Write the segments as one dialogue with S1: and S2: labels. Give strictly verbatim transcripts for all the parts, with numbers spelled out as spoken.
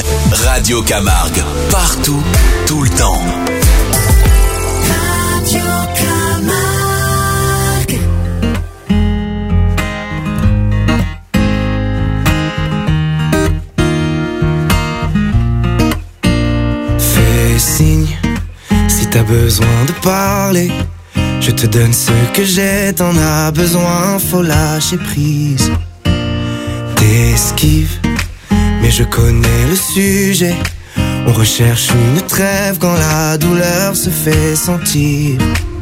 S1: Radio Camargue. Partout, tout le temps.
S2: Radio Camargue.
S3: Fais signe si t'as besoin de parler. Je te donne ce que j'ai, t'en as besoin, faut lâcher prise. T'esquives, mais je connais le sujet. On recherche une trêve quand la douleur se fait sentir.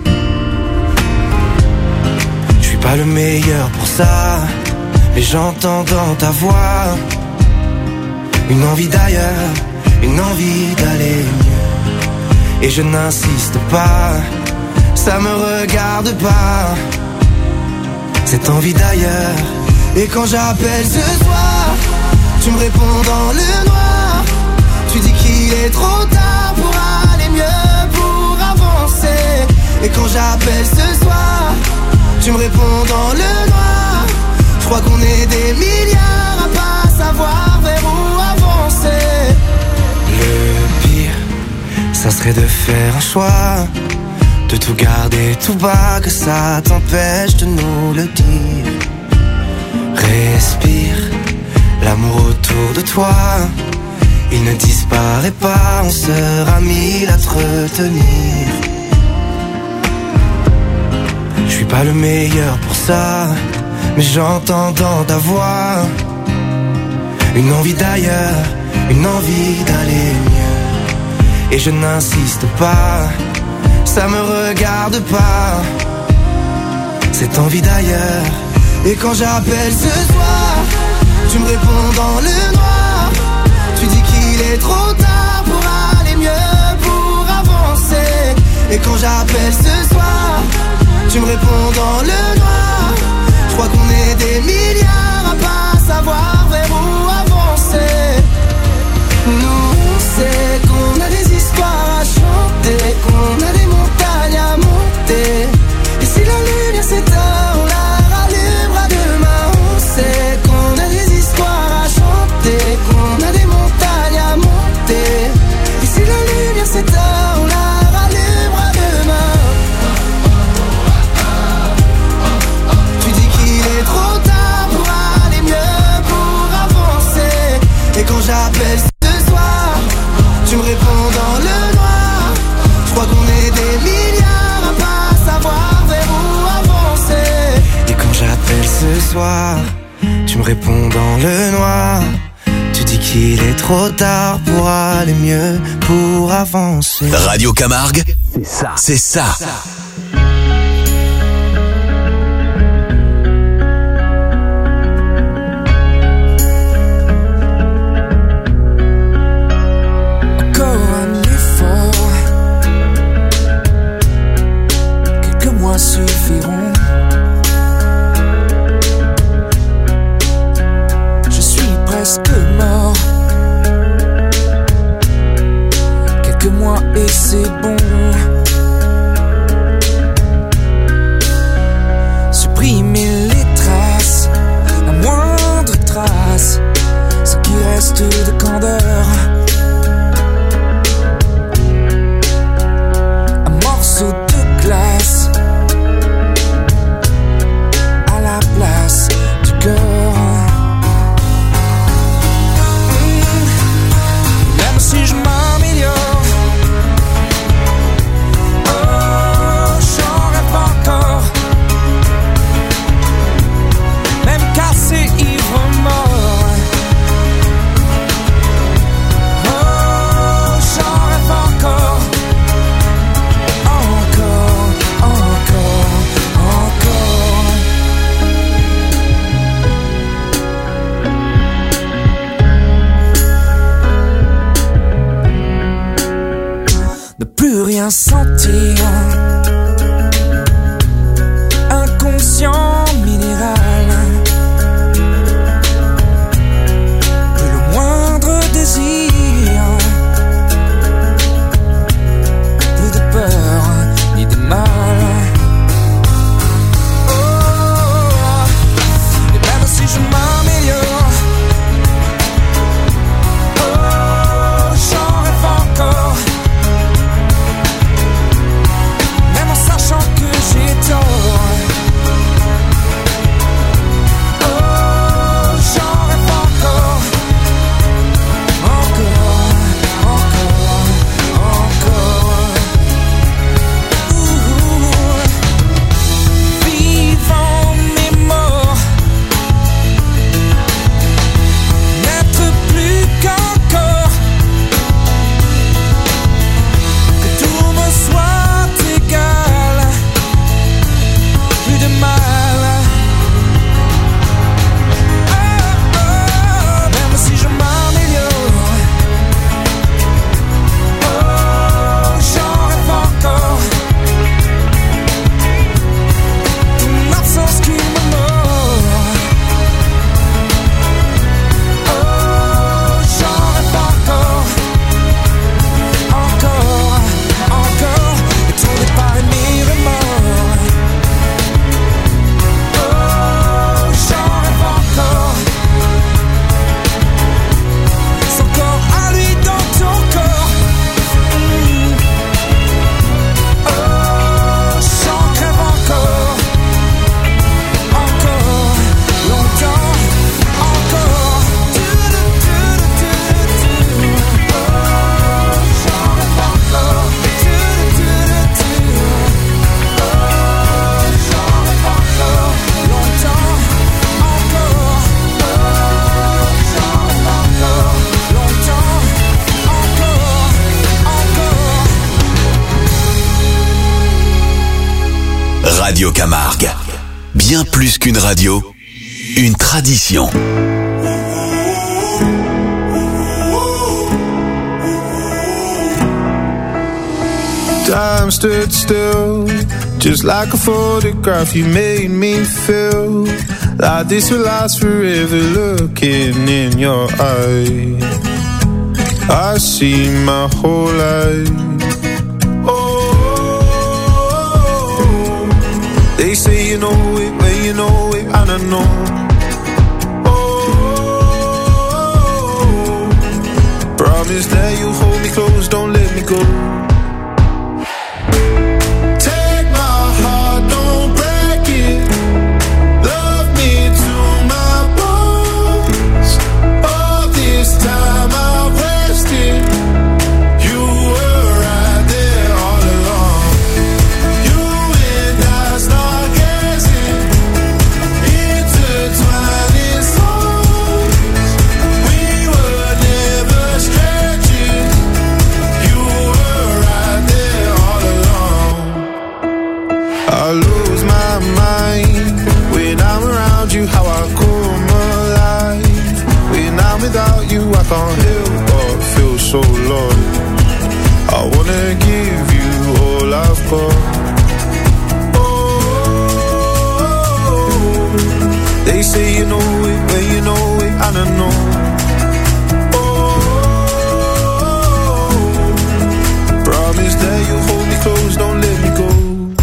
S3: Je suis pas le meilleur pour ça, mais j'entends dans ta voix une envie d'ailleurs, une envie d'aller mieux. Et je n'insiste pas, ça me regarde pas, cette envie d'ailleurs. Et quand j'appelle ce soir, tu me réponds dans le noir. Tu dis qu'il est trop tard pour aller mieux, pour avancer. Et quand j'appelle ce soir, tu me réponds dans le noir. Je crois qu'on est des milliards à pas savoir vers où avancer. Le pire, ça serait de faire un choix, de tout garder tout bas, que ça t'empêche de nous le dire. Respire, l'amour autour de toi, il ne disparaît pas, on sera mille à te retenir. Je suis pas le meilleur pour ça, mais j'entends dans ta voix une envie d'ailleurs, une envie d'aller mieux. Et je n'insiste pas, ça me regarde pas, cette envie d'ailleurs. Et quand j'appelle ce soir, tu me réponds dans le noir. Tu dis qu'il est trop tard pour aller mieux, pour avancer. Et quand j'appelle ce soir, tu me réponds dans le noir. Je crois qu'on est des milliards à pas savoir vers où avancer. Nous on sait qu'on a des histoires à chanter, qu'on a des montagnes à monter. Et si la lumière s'éteint, on la rallumera demain. On sait qu'on a des histoires à chanter, qu'on a des montagnes à monter. Et si la lumière s'éteint, on la rallumera demain. Tu dis qu'il est trop tard pour aller mieux, pour avancer. Et quand j'appelle ce soir, tu me réponds dans le noir. Je crois qu'on est des milliards à pas savoir vers où avancer. Et quand j'appelle ce soir, tu me réponds dans le noir. Tu dis qu'il est trop tard pour aller mieux, pour avancer.
S1: Radio Camargue, c'est ça. C'est ça.
S4: Encore un effort, quelques mois suffiront. Je suis presque mort, quelques mois et c'est bon. Supprimer les traces, la moindre trace, ce qui reste de candeur. Un morceau de glace à la place du cœur. Même si je m'améliore, oh, j'en rêve encore. Même cassé, ivre, mort, oh, j'en rêve encore. Encore, encore, encore. Ne plus rien sentir, inconscient minéral. Plus le moindre désir, plus de peur ni de mal. Oh, et même si je m'améliore, oh,
S1: Radio Camargue. Bien plus qu'une radio, une tradition.
S2: Time stood still, just like a photograph. You made me feel like this will last forever. Looking in your eyes, I see my whole life. Oh, they say you know it when you know it, and I know. Oh, promise that you hold me close, don't let me go. I can't help but feel so lost. I wanna give you all I've got. Oh, they say you know it when you know it, and I know. Oh, promise that you'll hold me close, don't let me go.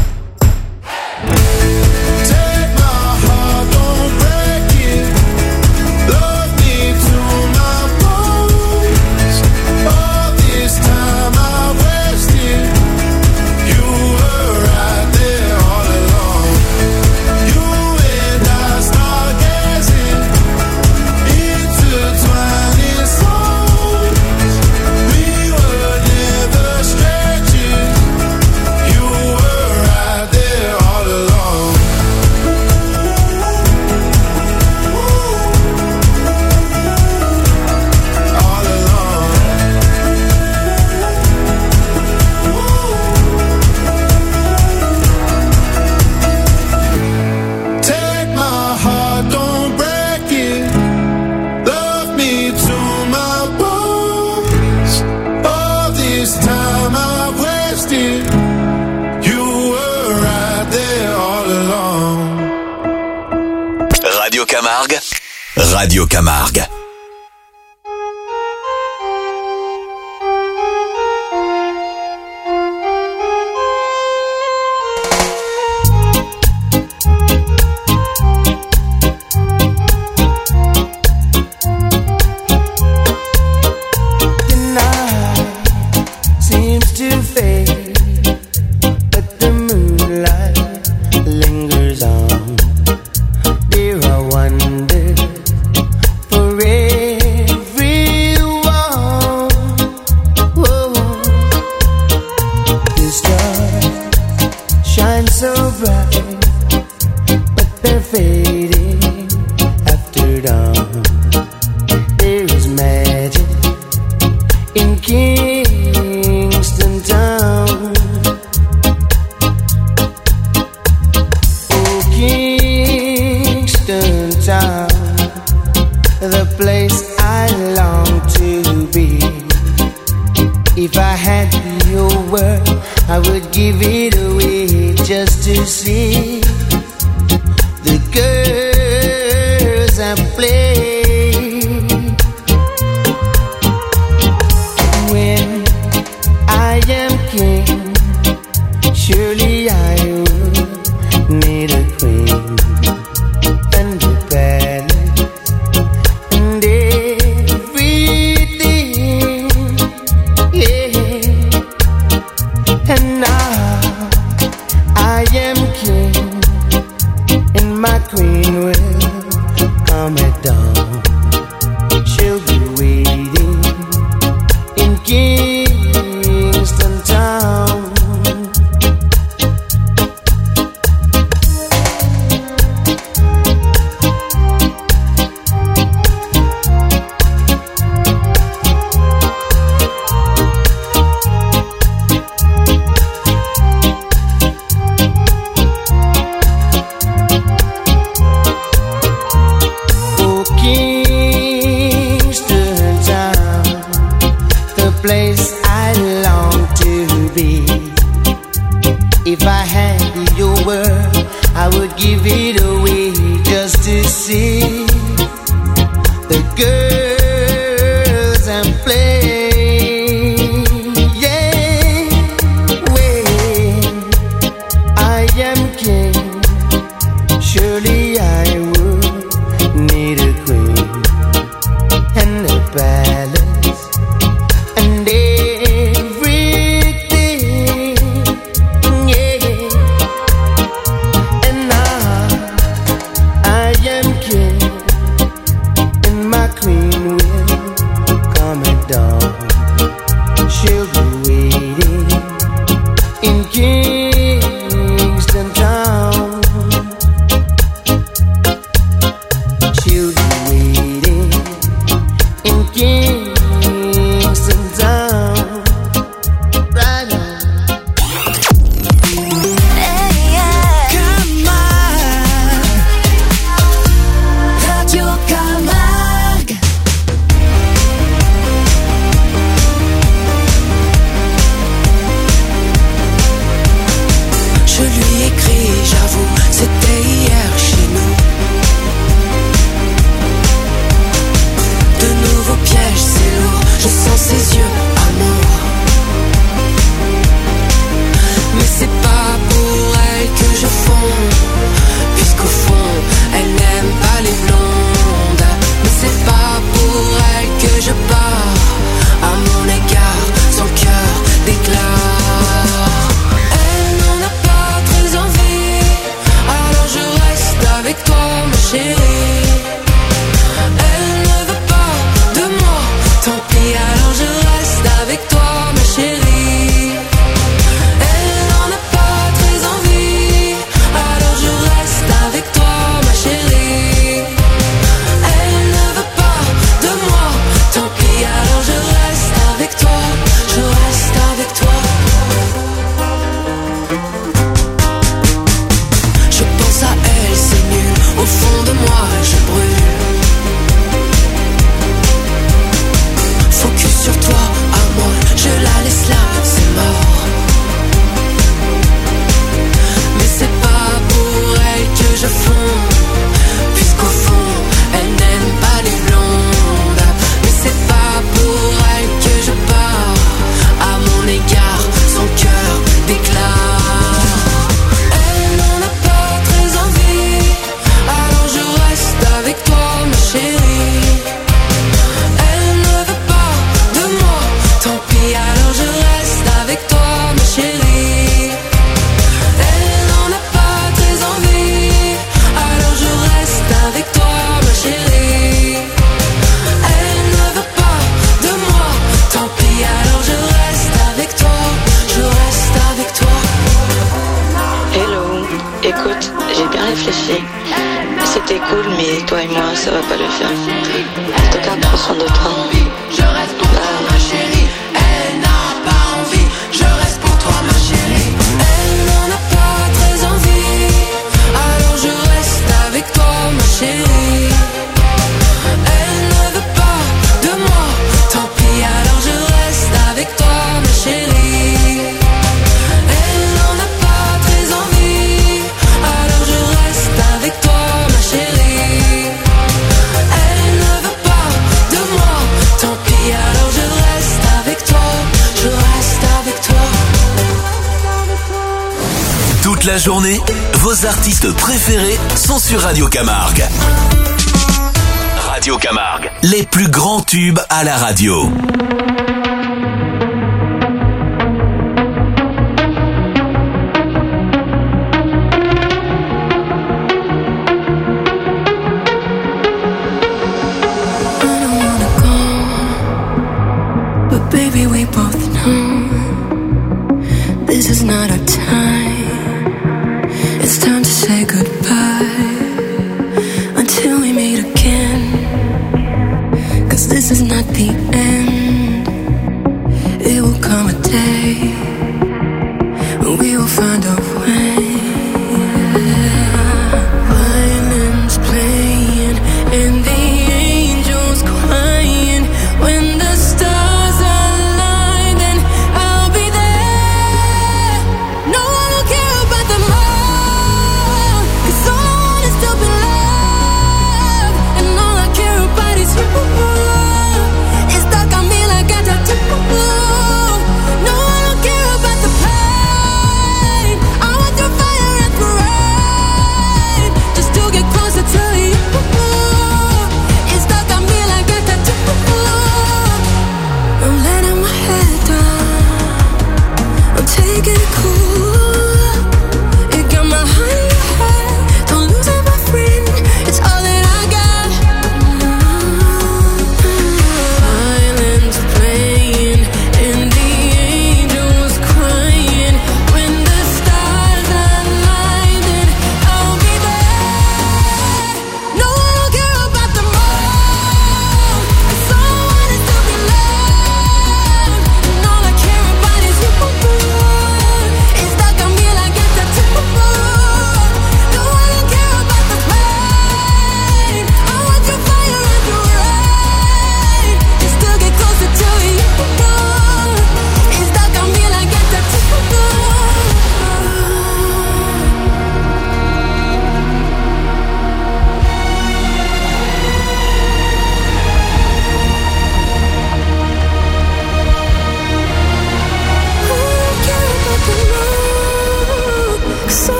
S1: Radio Camargue.
S5: And now I am king. give it away just to see the girls I'm playing. Yeah, when I am king, surely I would need a queen and a palace and everything. Yeah, and now I am king, and my queen will come at dawn. She'll be waiting in Kingston Town. She'll be waiting in Kingston Town. Right on.
S6: Radio Camargue. Je lui écris, j'avoue, c'était hier chez nous. De nouveaux pièges, c'est lourd, je sens ses yeux, amour. Mais c'est pas pour elle que je fonds, puisqu'au fond, elle n'aime pas les blondes. Mais c'est pas pour elle que je pars, à mon égard, son cœur déclare. Elle n'en a pas très envie, alors je reste avec toi, ma chérie. Elle ne veut pas de moi, tant pis, alors je reste avec toi, ma chérie. Elle n'en a pas très envie, alors je reste avec toi, ma chérie. Elle ne veut pas de moi, tant pis, alors je reste avec toi, je reste avec toi. Je pense à elle, c'est nul, au fond de moi je brûle. Focus sur toi, à moi, je la laisse là, c'est mort. Mais c'est pas pour elle que je fonds, puisqu'au fond, elle n'aime pas les blondes. Mais c'est pas pour elle que je pars, à mon égard, son cœur déclare. Elle n'en a pas très envie, alors je reste avec toi, ma chérie. Elle ne veut pas de moi, tant pis, alors je reste avec toi, ma chérie. Elle n'en a pas très envie, alors je reste avec toi, ma chérie. Elle ne veut pas de moi, tant pis, alors je reste avec toi, je reste avec toi.
S7: Hello, écoute, j'ai bien réfléchi. C'était cool, mais toi et moi, ça va pas le faire. En tout cas, prends soin de toi.
S6: Je reste pour toi, ma chérie. Elle n'a pas envie, je reste pour toi, ma chérie. Elle n'en a pas très envie, alors je reste avec toi, ma chérie. Elle ne veut pas de moi, tant pis, alors je reste avec toi, ma chérie. Elle n'en a pas très envie, alors je reste avec toi, ma chérie. Elle ne veut pas de moi, tant pis, alors je reste avec toi, je reste avec toi.
S1: Toute la journée, vos artistes préférés sont sur Radio Camargue. Radio Camargue, les plus grands tubes à la radio.
S6: I don't wanna go, but baby, we both know this is not our time. It's time to say goodbye until we meet again. 'Cause this is not the end. It will come a day when we will find a way. Violins playing and the angels crying. When the stars align, then I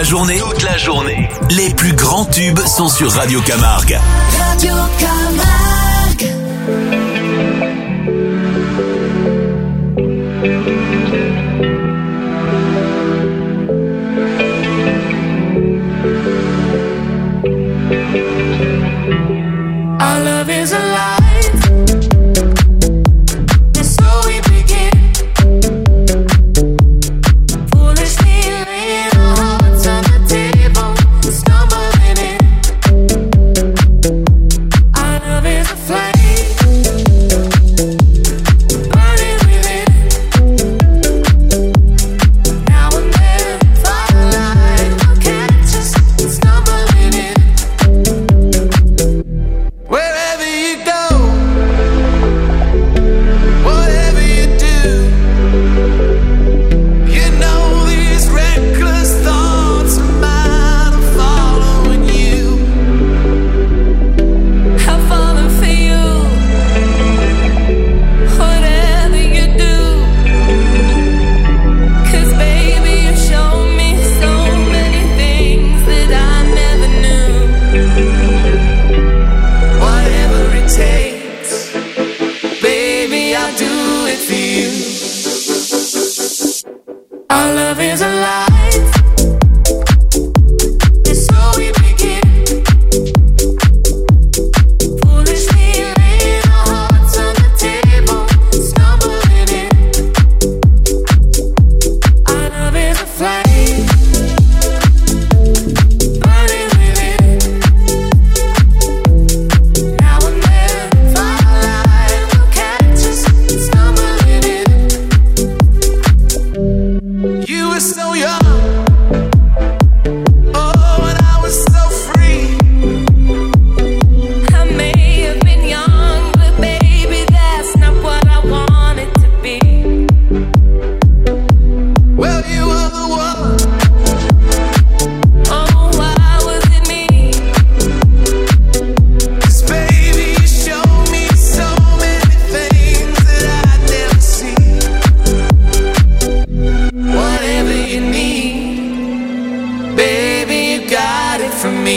S1: journée, toute la journée, les plus grands tubes sont sur Radio Camargue.
S6: Radio Camargue.
S4: Our love is alive, and so we begin. Foolishly laying our hearts on the table, stumbling in. Our love is a flame, burning within. Now and then, firelight will catch us, stumbling in. Wherever you go, whatever you do, you know these reckless thoughts of mine are following you. I've fallen for you, whatever you do. 'Cause baby, you showed me so many things that I never knew. Whatever it takes, baby, I'll do it for you. Our love is alive, and so we begin. Foolishly laying our hearts on the table, stumbling in. Our love is a flame, burning within. Now and then, firelight will catch us, stumbling in. You were so young, oh, and I was so free. I may have been young, but baby, that's not what I wanted to be. Well, you were the one. Oh, why was it me? 'Cause baby, you showed me so many things that I'd never seen. Whatever you need, baby, you got it from me.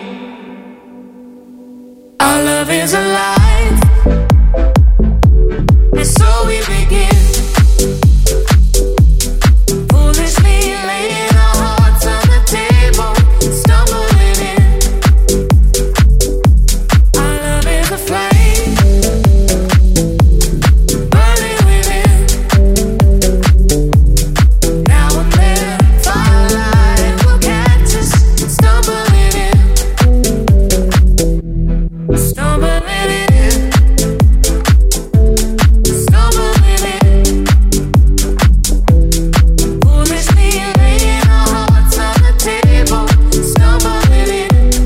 S4: Our love is alive, and so we begin. Foolishly laying our hearts on the table, stumbling in. Our love is a flame, burning within. Now and then, firelight will catch us, stumbling in. Stumbling in. Stumbling in. Foolishly laying our hearts on the table, stumbling in.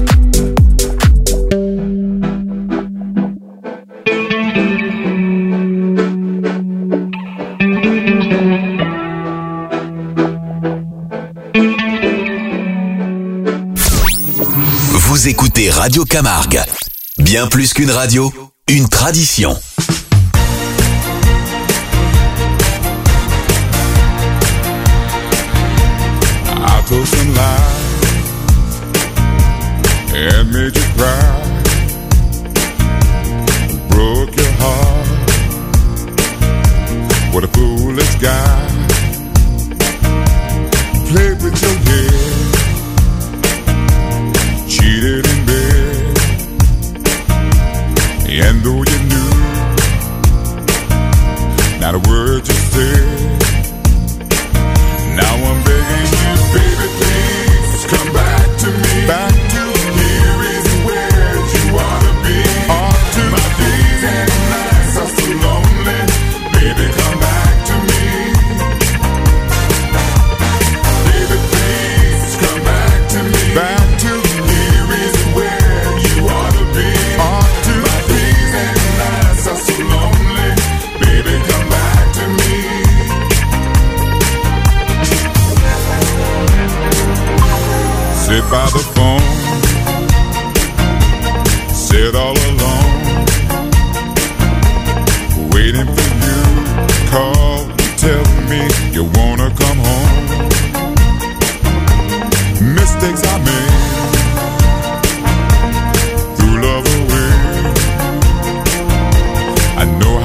S1: Vous écoutez Radio Camargue. Bien plus qu'une radio, une tradition.
S2: I told some lies and made you cry, broke your heart. What a foolish guy. Played with your head, cheated in bed, and though you knew not a word you said, now I'm begging you, baby, please come back to me. Back to here is where you ought to be. Ought to my days and nights are so lonely. Baby, come back to me. Baby, please come back to me. Back to here is where you ought to be. Ought to my days and nights are so lonely. Baby, come back to me.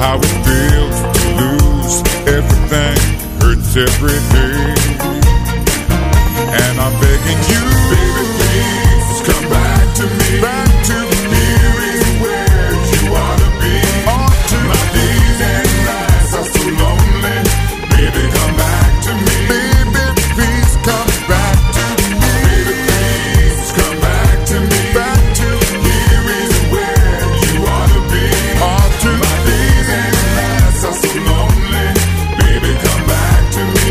S8: how it feels to lose everything. Hurts every day. And I'm begging you, baby, please come back to me. Back to me is where you ought to be. Ought to my days and nights are so lonely. Baby, come back to me. Baby, please come back to me. Baby, please come back to me. Back to here is where you ought to be. Ought to my days and nights are so lonely. Baby, come back to me.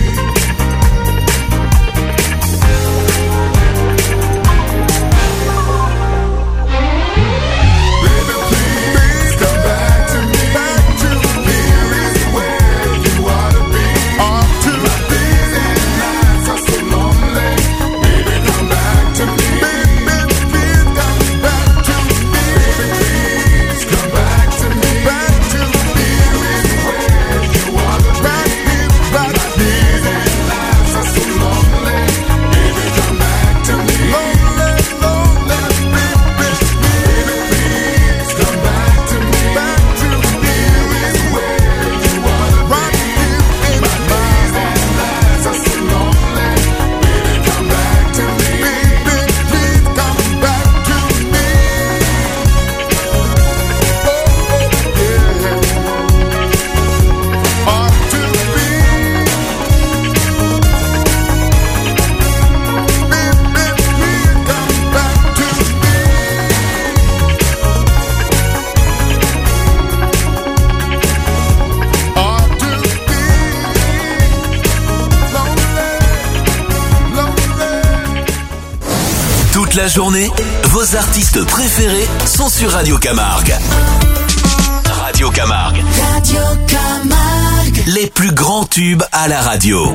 S1: Toute la journée, vos artistes préférés sont sur Radio Camargue. Radio Camargue.
S6: Radio Camargue.
S1: Les plus grands tubes à la radio.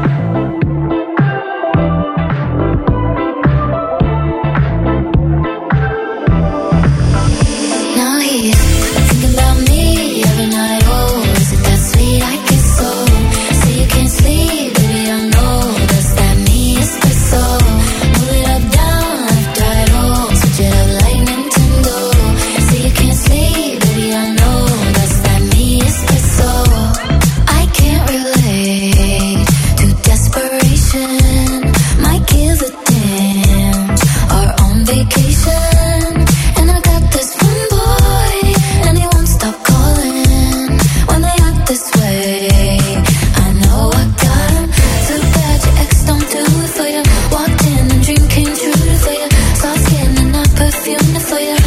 S6: Now he's thinking about me every night. Oh, is it that sweet? I guess so. Say you can't sleep, baby, I know. Does that mean it's the soul? Move it up, down, left, right, oh. Switch it up like Nintendo. Say you can't sleep, baby, I know. Does that mean it's the soul? I can't relate to desperation. Might give a damn. Or on vacation. And I got this one boy, and he won't stop calling when they act this way. I know I got him. Too bad your ex don't do it for you. Walked in and dream came true for you. Soft skin and I perfumed it for you.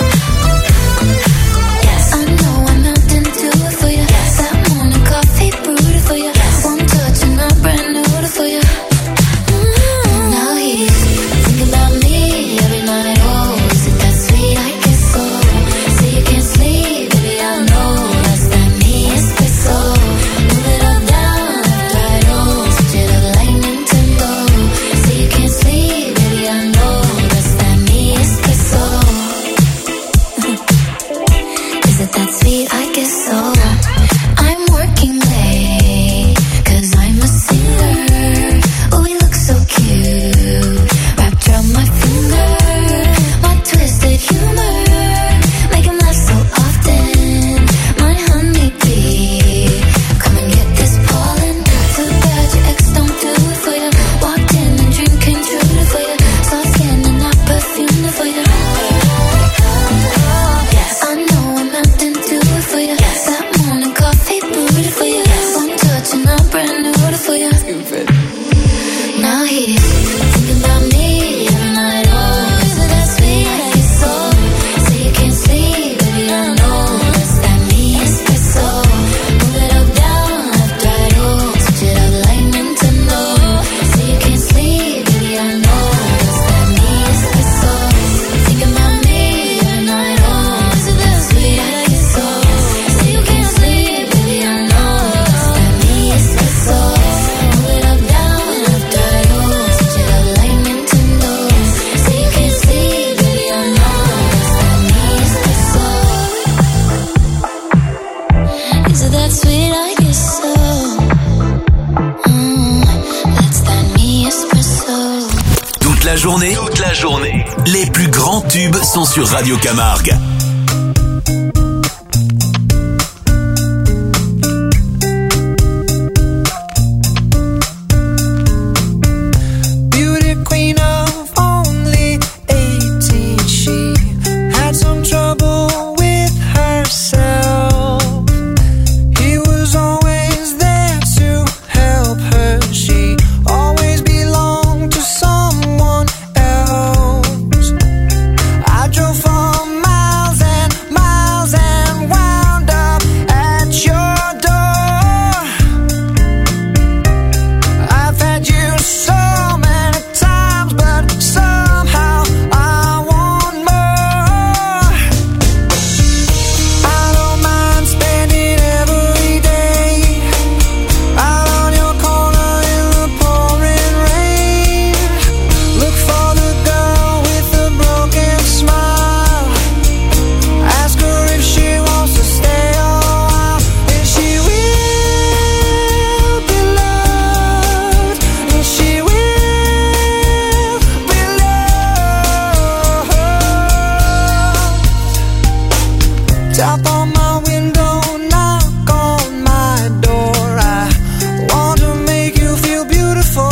S6: Yes, I know I meant to do it for you. Yes, that morning coffee brewed it for you. Yes, one touch and I brand new it for you. Mm. Now he's thinking about me every night. Oh, is it that sweet? I guess so. Say you can't sleep, baby, I know. Does that mean it's the soul? Move it up, down, left, right, oh. Switch it up like Nintendo. Say you can't sleep, baby, I know. Does that mean it's the soul? Is it that sweet? I guess so. I'm working late, cause I'm a singer. Oh, we look so cute, wrapped around my finger. My twisted humor, make him laugh so often. My honeybee, come and get this pollen. Too bad your ex don't do it for you. Walked in and dream came true for you. Soft skin and I perfumed it for you. Yes, I know I meant to do it for you. Yes, that morning coffee brewed it for you. Yes, one touch and I brand new it for you. Stupid. Now he's thinking about me every night. Oh, is it that sweet? I guess so. Say you can't sleep, baby, I know. Does that mean it's the soul? Move it up, down, left, right, oh. Switch it up like Nintendo. Say you can't sleep, baby, I know. Does that mean it's the soul? Thinking about me every night. Oh, is it that sweet? I guess so. Say you can't sleep, baby, I know. Does that mean it's the soul? Move it up, down, left, right, oh. Switch it up like Nintendo. Say you can't sleep, baby, I know. Does that mean it's the soul? Is it that sweet? I guess so. Mm, that's that me espresso.
S1: Toute la journée, toute la journée, les plus grands tubes sont sur Radio Camargue.
S4: Tap on my window, knock on my door. I want to make you feel beautiful.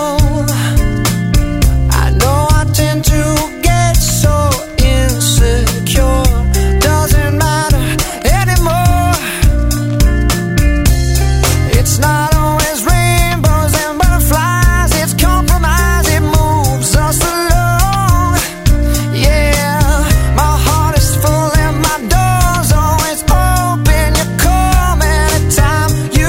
S4: I know I tend to get so insecure. Doesn't matter anymore. It's not always rainbows and butterflies. It's compromise, it moves us along. Yeah, my heart is full and my door's always open. You come anytime you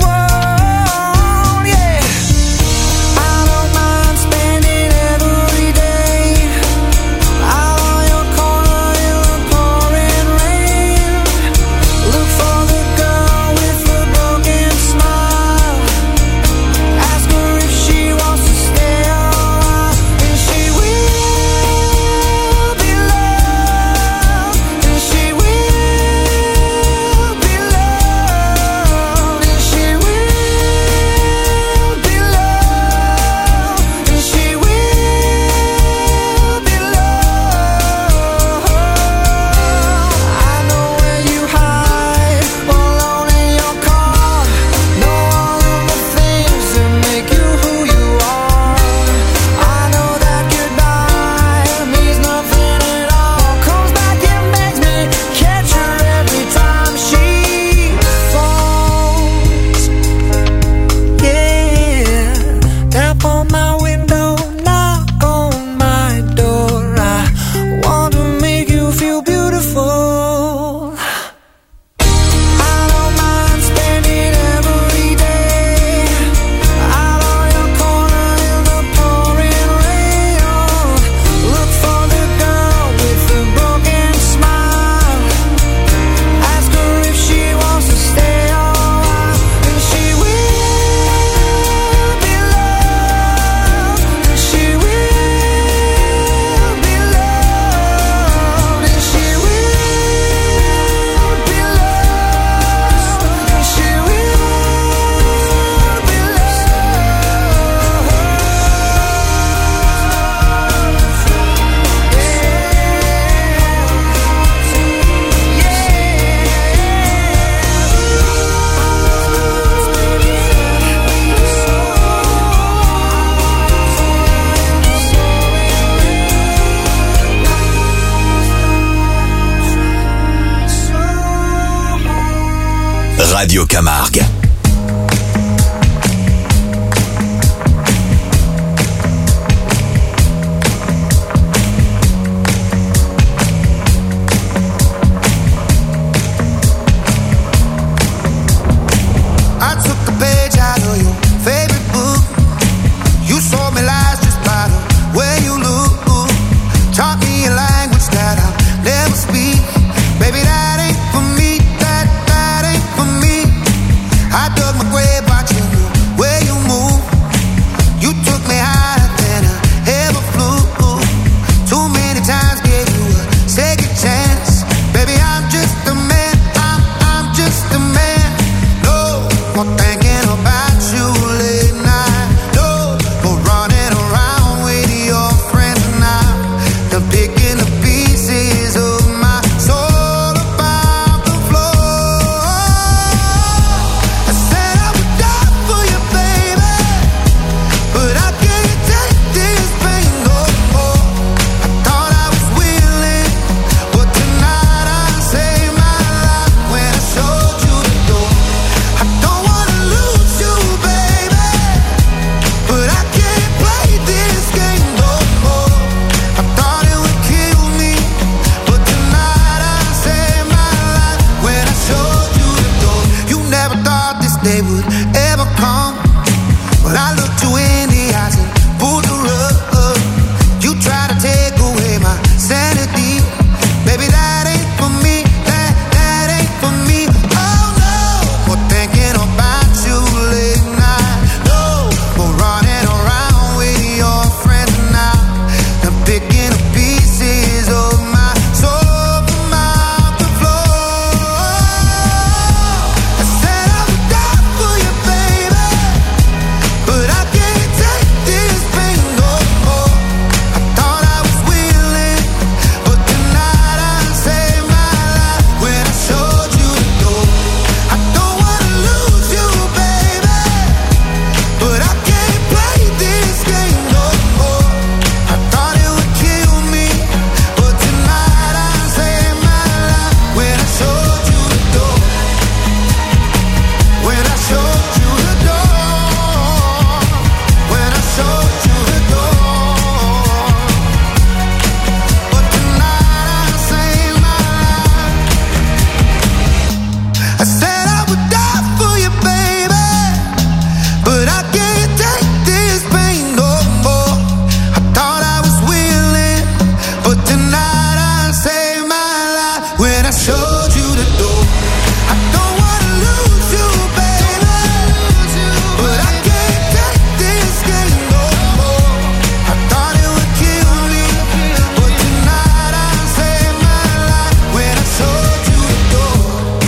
S4: want. Yeah, I don't mind spending every day out on your corner in the pouring rain. Look for the girl with the broken smile. Ask her if she wants to stay a while, and she will be loved, and she will be loved, and she will be loved, and she will be loved. I know where you hide, alone in your car. Know all of the things that make you who you are. I know that goodbye means nothing at all. Comes back and makes me catch her every time she falls. Yeah, tap on my window, knock on my door. I want to make you feel beautiful. I don't mind spending every day out on your corner in the pouring rain. Oh, look for the girl with the broken smile. Ask her if she wants to stay a while, and she will be loved, and she will be loved, and she will be loved, and she will be
S1: Radio Camargue.
S3: I took a page out of your favorite book. You saw me lies just by the way you look. Taught me a language that I'll never speak. Baby, that ain't for me. That, that ain't for me. I when I showed you the door. I don't wanna lose you, baby, but I can't take this game no more. I thought it would kill me, but tonight I saved my life when I showed you the door.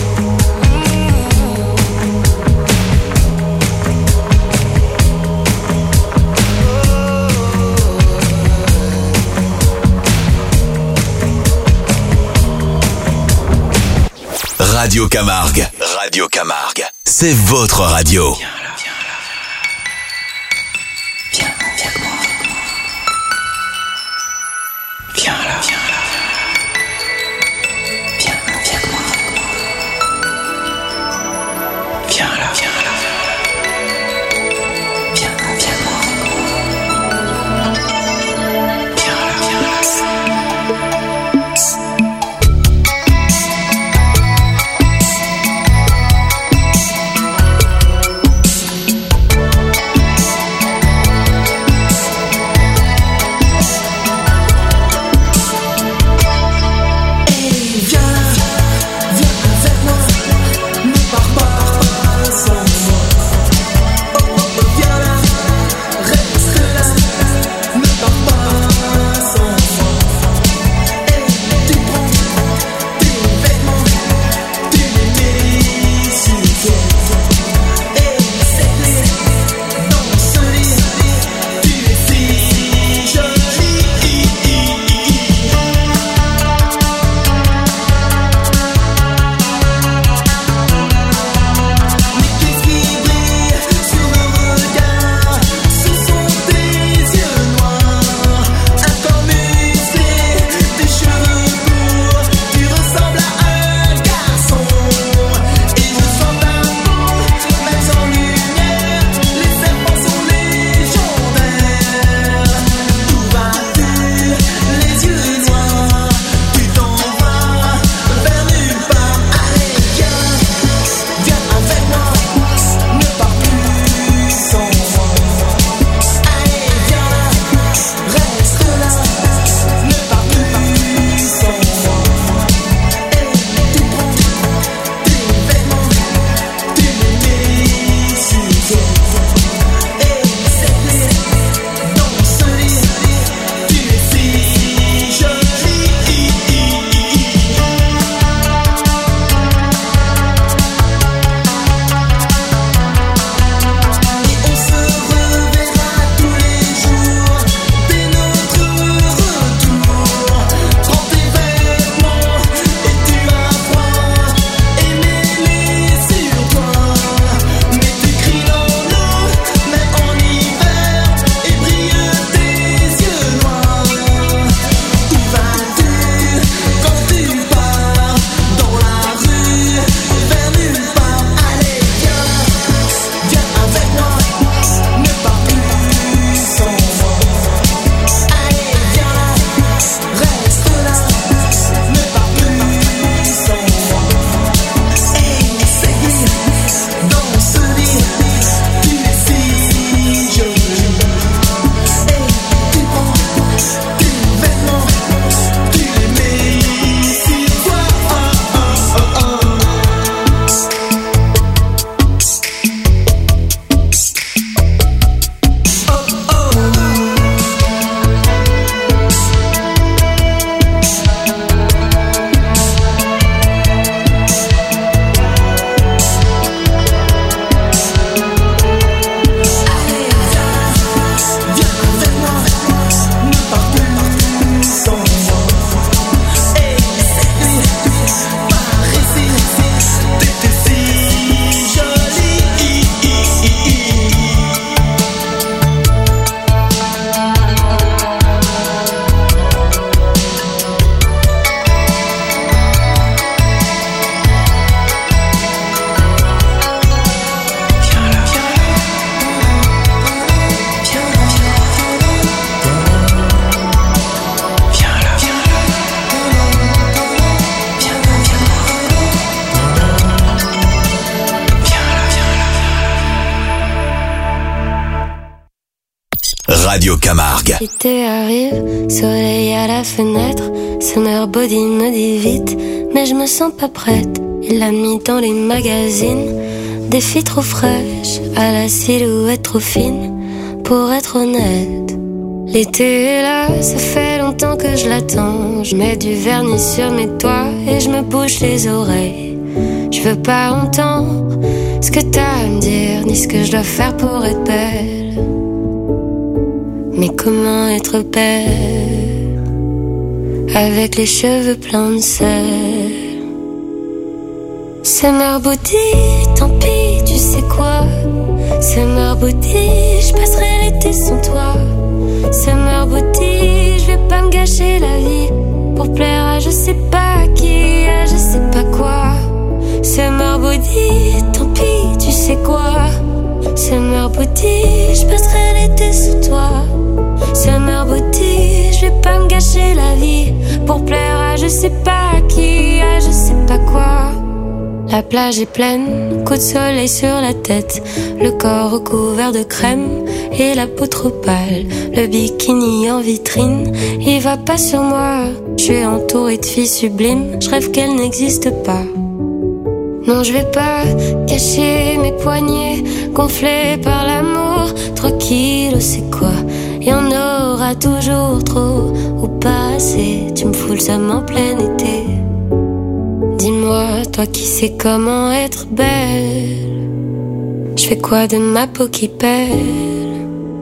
S1: Radio Camargue. Radio Camargue. C'est votre radio.
S9: Viens là, viens là. Viens, viens avec moi. Viens là, viens là. Viens, viens avec moi. Viens là, viens là. Viens, viens avec moi. Viens là, viens là.
S1: Radio Camargue.
S10: L'été arrive, soleil à la fenêtre, summer body nous dit vite, mais je me sens pas prête. Il l'a mis dans les magazines, des filles trop fraîches, à la silhouette trop fine, pour être honnête. L'été est là, ça fait longtemps que je l'attends. Je mets du vernis sur mes doigts et je me bouche les oreilles. Je veux pas entendre ce que t'as à me dire, ni ce que je dois faire pour être belle. Mais comment être belle avec les cheveux pleins de sel? Summer body, tant pis, tu sais quoi? Summer body, je passerai l'été sans toi. Summer body, je vais pas me gâcher la vie pour plaire à je sais pas qui, à je sais pas quoi. Summer body, tant pis, tu sais quoi? Summer body, je passerai l'été sans toi. Summer body, je vais pas me gâcher la vie pour plaire à je sais pas qui, à je sais pas quoi. La plage est pleine, coup de soleil sur la tête, le corps recouvert de crème et la peau trop pâle. Le bikini en vitrine, il va pas sur moi. Je suis entourée de filles sublimes, je rêve qu'elles n'existent pas. Non, je vais pas cacher mes poignets gonflés par l'amour. Trois kilos, c'est quoi? Y en aura toujours trop ou pas assez. Tu me fous le seum en plein été. Dis-moi, toi qui sais comment être belle, je fais quoi de ma peau qui pèle?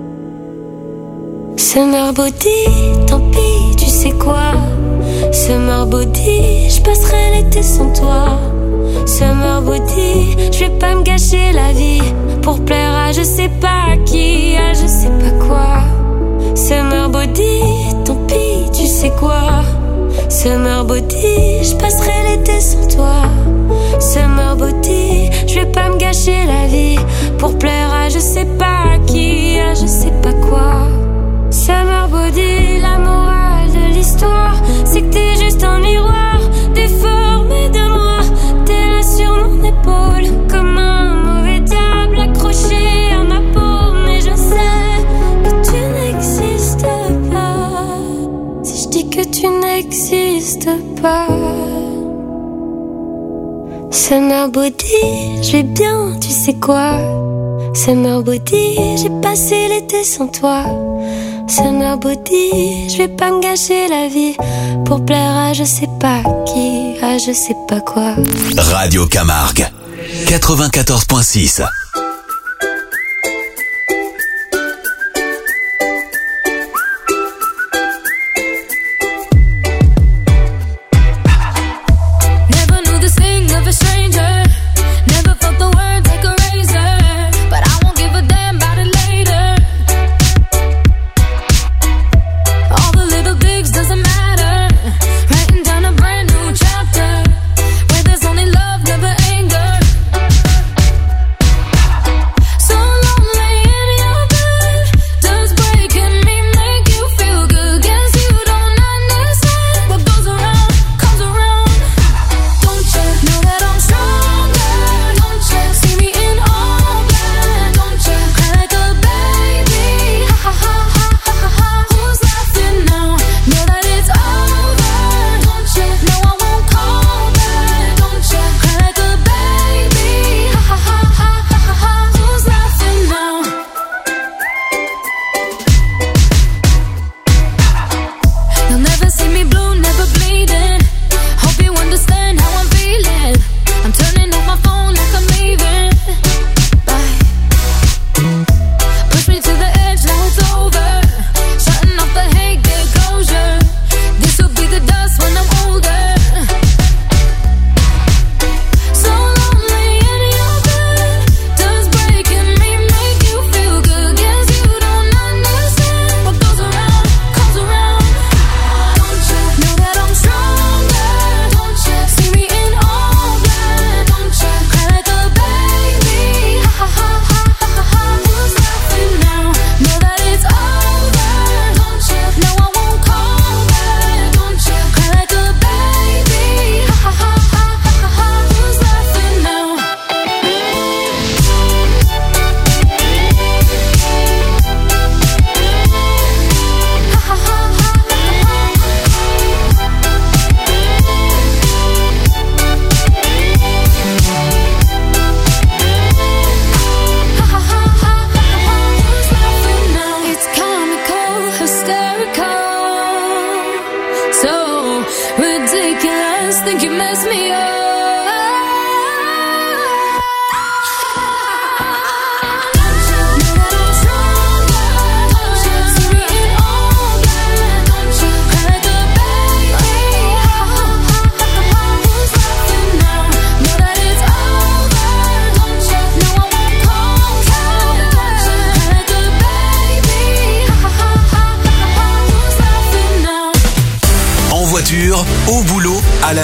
S10: Summer body, tant pis, tu sais quoi? Summer body, je passerai l'été sans toi. Summer body, je vais pas me gâcher la vie pour plaire à je sais pas qui, à je sais pas quoi. Summer body, tant pis, tu sais quoi? Summer body, je passerai l'été sans toi. Summer body, je vais pas me gâcher la vie pour plaire à je sais pas qui, à je sais pas quoi. Summer body, la morale de l'histoire, c'est que t'es juste un miroir déformé de moi. T'es là sur mon épaule comme un mauvais diable accroché à ma peau, mais je sais que tu n'existes pas. Si je dis que tu n'existes pas. Summer body, je vais bien, tu sais quoi? Summer body, j'ai passé l'été sans toi. Summer body, je vais pas me gâcher la vie pour plaire à je sais pas qui, à je sais pas quoi.
S1: Radio Camargue, quatre-vingt-quatorze point six.
S11: Where there's only love, never anger.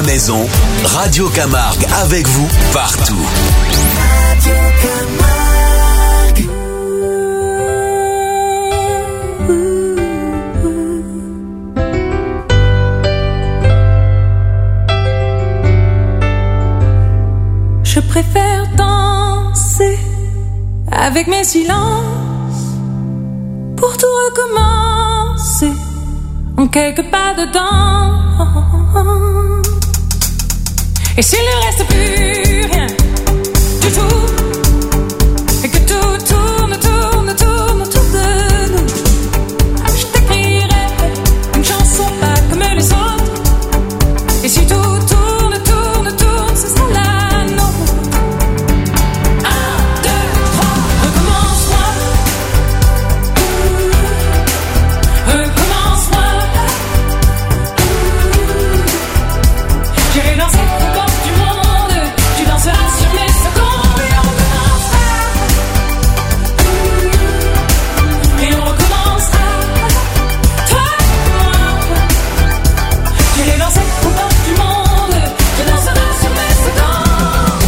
S1: maison, Radio Camargue avec vous partout.
S4: Radio Camargue.
S11: Je préfère danser avec mes silences pour tout recommencer en quelques pas dedans. Et s'il ne reste plus rien du tout, et que tout tourne, tourne, tourne autour de nous, je t'écrirai une chanson pas comme les autres. Et si tout tourne, tourne, tourne, ce sera la nôtre. Un, deux, trois, recommence-moi. Recommence-moi. J'irai danser aux portes du monde. Tu danseras sur mes secondes et on recommencera. Et on recommencera. Toi et moi. J'irai danser aux portes du monde. Tu danseras sur mes secondes.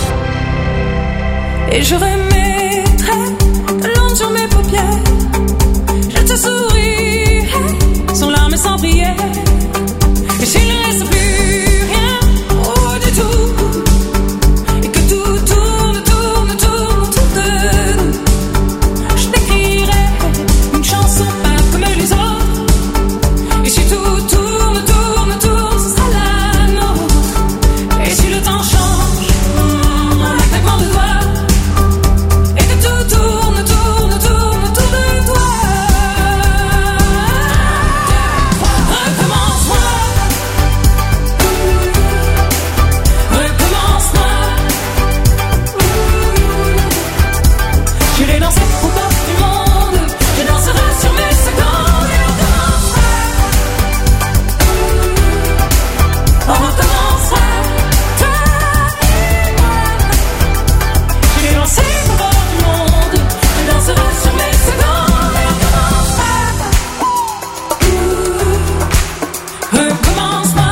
S11: Et je remettrai de l'ombre sur mes paupières. Je te sourirai sans larmes et sans prière. Et s'il ne reste plus rien, oh du tout, et que tout tourne, tourne, tourne autour de nous, je t'écrirai une chanson pas comme les autres. Et si tout tourne, tourne, tourne, ce sera la nôtre. Et si le temps change, en un claquement de doigts, et que tout tourne, tourne, tourne autour de toi. Recommence-moi. Recommence-moi. J'irai danser aux portes du monde. Tu danseras sur mes secondes et on recommencera. On recommencera. Toi et moi. J'irai danser aux portes du monde. Tu danseras sur mes secondes et on recommencera. Recommence-moi.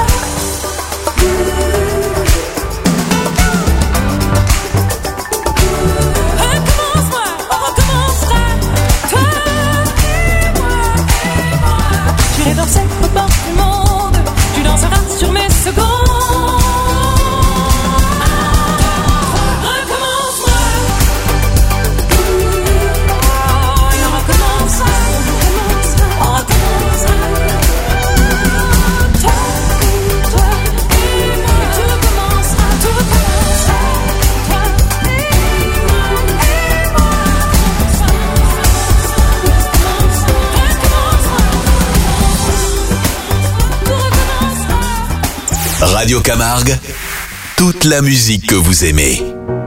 S11: Recommence-moi, on recommencera. Toi et moi, et moi. J'irai danser aux portes du monde. Tu danseras sur mes secondes. Recommence-moi. Et on recommencera. On recommencera. Toi, toi et moi. Et tout recommencera, tout recommencera. Toi et moi, et moi.
S1: Radio Camargue, toute la musique que vous aimez.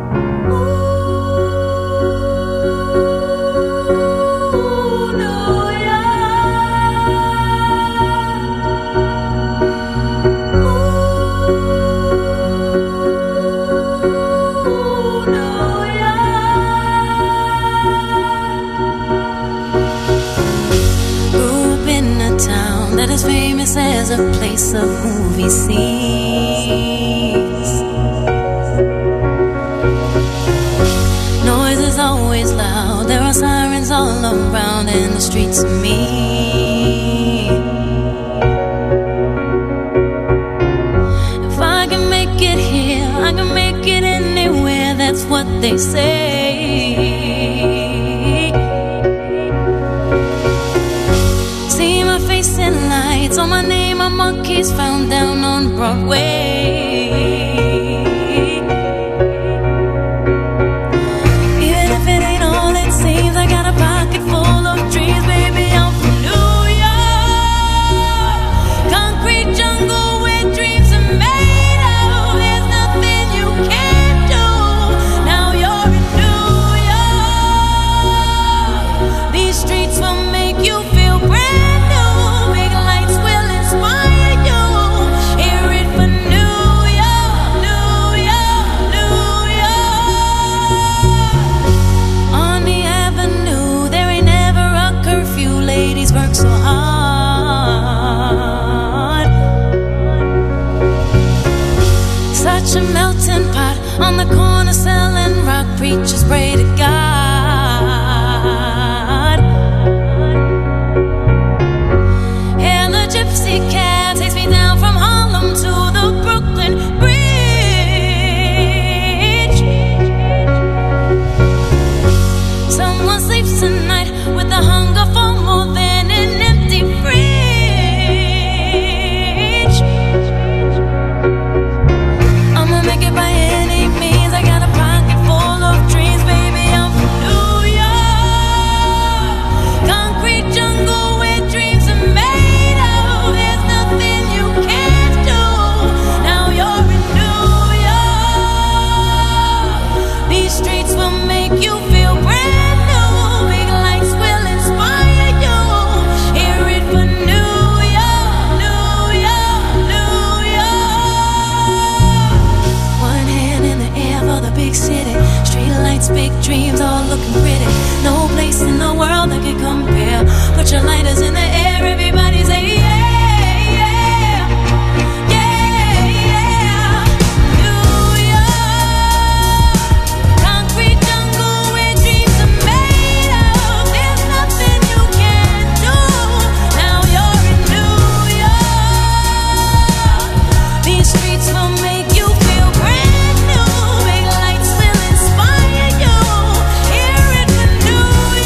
S10: Grew up in a town that is famous as a place of movie scenes. Noise is always loud, there are sirens all around, and the streets are mean. If I can make it here, I can make it anywhere, that's what they say. See my face in lights, on my name are monkeys found down on Broadway. Even if it ain't all it seems, I got a pocket full of dreams, baby, I'm from New York. Concrete jungle where dreams are made of. There's nothing you can't do. Now you're in New York. These streets will make you feel brand new. Big lights will inspire you. Hear it for New
S11: melting pot on the corner selling rock. Preachers pray to God. And the gypsy cab takes me down from Harlem to the Brooklyn Bridge. Someone sleeps tonight with a hunger for more than an empty fridge. I'ma make it by any means. I got a pocket full of dreams, baby. I'm from New York, concrete jungle where dreams are made of. There's nothing you can't do. Now you're in New York. These streets will make you feel brand new. Big lights will inspire you. Hear it for New York, New York, New York. One hand in the air for the big city. Street lights, big dreams, all looking pretty. No place in the world that can compare. Put your lighters in the air, everybody say yeah, yeah, yeah, yeah. New York, concrete jungle where dreams are made of. There's nothing you can't do. Now you're in New York. These streets will make you feel brand new. Big lights will inspire you. Hear it for New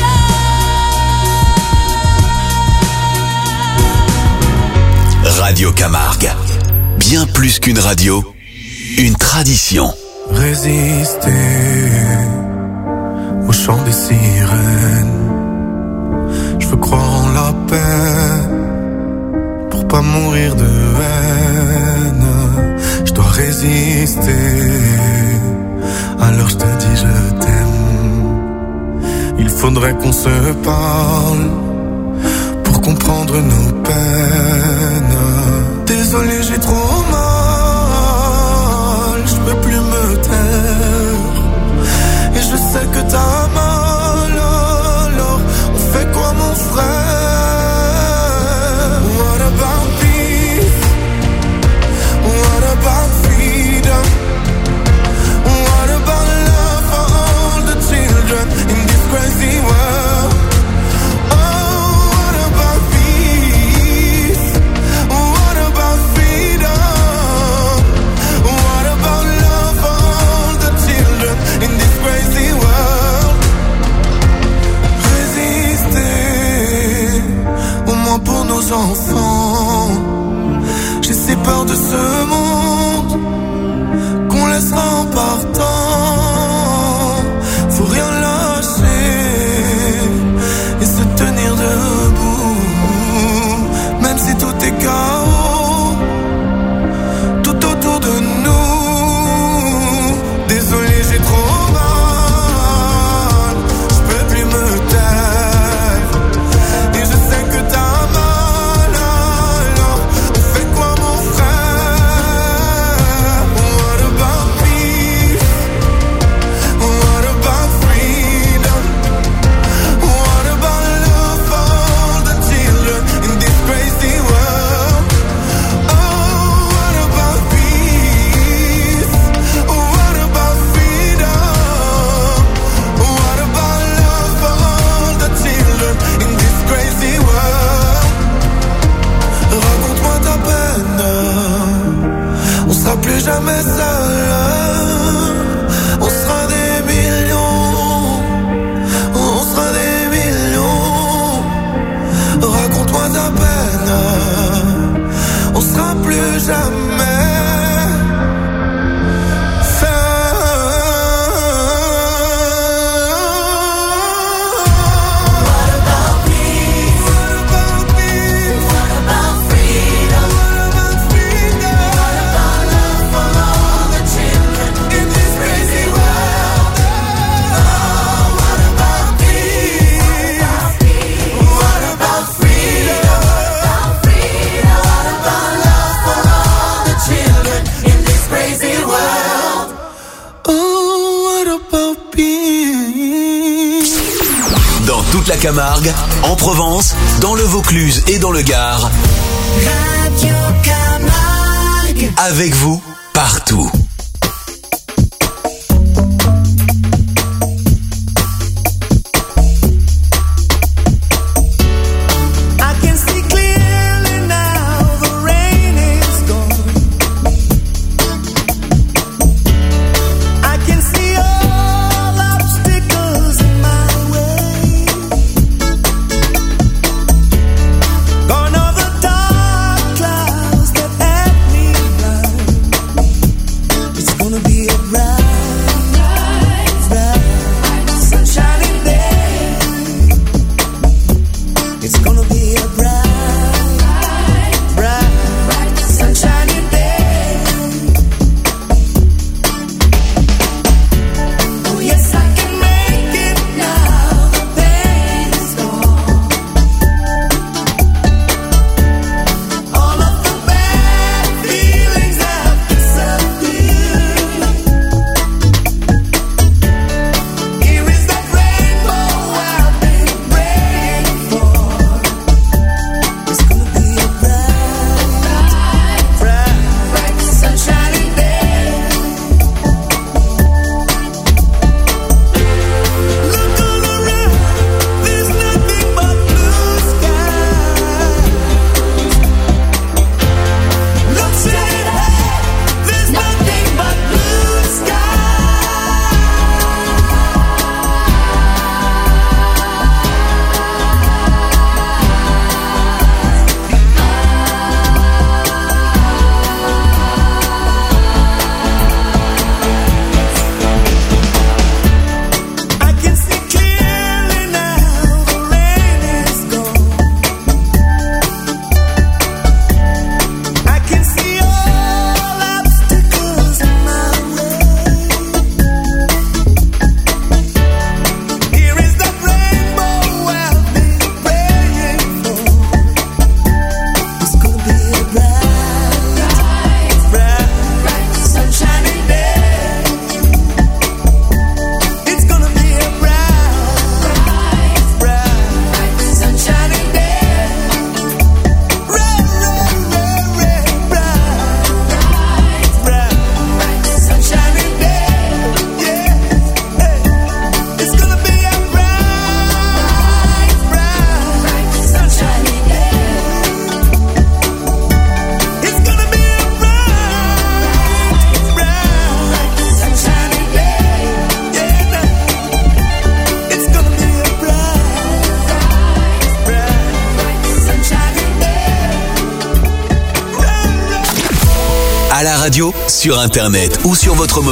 S11: York.
S1: Radio Camargue. Bien plus qu'une radio, une tradition.
S3: Résister au chant des sirènes. Je veux croire en la paix pour pas mourir de haine. Je dois résister. Alors je te dis je t'aime. Il faudrait qu'on se parle pour comprendre nos peines. Désolé, j'ai trop mal. Je peux plus me taire. Et je sais que t'as mal. Alors, on fait quoi, mon frère? What about peace? What about freedom? What about love for all the children in this crazy world? Oh, what about peace? What about freedom? What about love for all the children in this crazy world? Résister, au moins pour nos enfants. J'ai si peur de ce monde qu'on laissera en partant. Faut rien lâcher et se tenir debout, même si tout est chaos tout autour de nous. Désolé, j'ai trop mal. Je peux plus me taire. Et je sais que t'as mal. Alors, on fait quoi, mon frère? What about peace? What about freedom? What about love for all the children in this crazy world? Oh, what about peace? What about freedom? What about love for all the children in this crazy world? Raconte-moi ta peine. On sera plus jamais seul. On sera des millions. On sera des millions. Raconte-moi ta peine. On sera plus jamais
S1: toute la Camargue, en Provence, dans le Vaucluse et dans le Gard.
S4: Radio Camargue.
S1: Avec vous, partout.
S5: gonna be a bright, bright, sunshiny day. It's gonna be a bright, bright, sunshiny day. Oh yes, I can make it now. The pain is gone. All of the bad feelings have disappeared. Here is the rainbow I've been praying for. It's gonna be a bright, bright, bright, sunshiny day. Look all around, there's nothing but blue skies. Look straight ahead, there's nothing but blue I can see clearly now, the rain is gone. I can see all obstacles in my way. Here is the rainbow I've been praying for. It's gonna be a bright, bright, bright, sunshiny day. It's gonna be a bright, bright, sunshiny day. Red, red, red, red, bright, bright, sunshiny day. Yeah, hey. It's gonna be a bright, bright, sunshiny day. It's gonna be a bright, bright, sunshiny day. Yeah, it's gonna be a bright, bright, sunshiny day.
S1: À la radio, sur internet ou sur votre mobile.